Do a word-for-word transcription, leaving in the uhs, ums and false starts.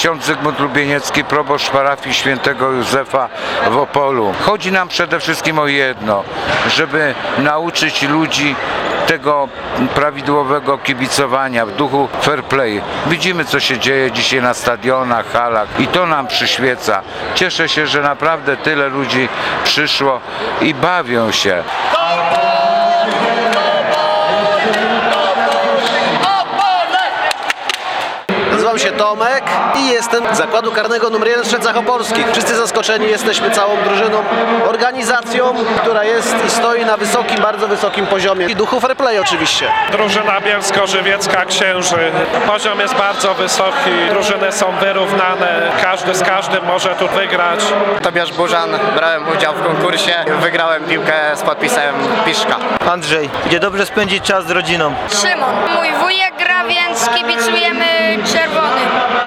ksiądz Zygmunt Lubieniecki, proboszcz parafii świętego Józefa w Opolu. Chodzi nam przede wszystkim o jedno, żeby nauczyć ludzi tego prawidłowego kibicowania w duchu fair play. Widzimy, co się dzieje dzisiaj na stadionach, halach i to nam przyświeca. Cieszę się, że naprawdę tyle ludzi przyszło i bawią się. Nazywam się Tomek i jestem z Zakładu Karnego numer jeden w Strzelcach Opolskich. Wszyscy zaskoczeni jesteśmy całą drużyną, organizacją, która jest i stoi na wysokim, bardzo wysokim poziomie. I duchu fair play oczywiście. Drużyna Bielsko-Żywiecka Księży. Poziom jest bardzo wysoki, drużyny są wyrównane, każdy z każdym może tu wygrać. Tobiasz Burzan, brałem udział w konkursie, wygrałem piłkę z podpisem Piszka. Andrzej, gdzie dobrze spędzić czas z rodziną. Szymon. Mój wujek gra, więc kibicujemy czerwonym.